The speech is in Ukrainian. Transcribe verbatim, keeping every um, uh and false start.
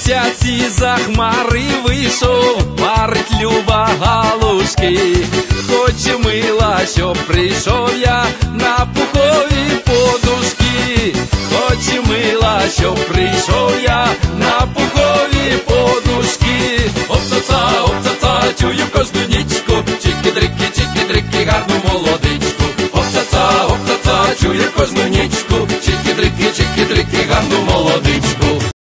місяці за хмари вийшов, парить люба галушки. Хочу, мила, щоб прийшов я на пухові подушки. Хочу, мила, щоб прийшов я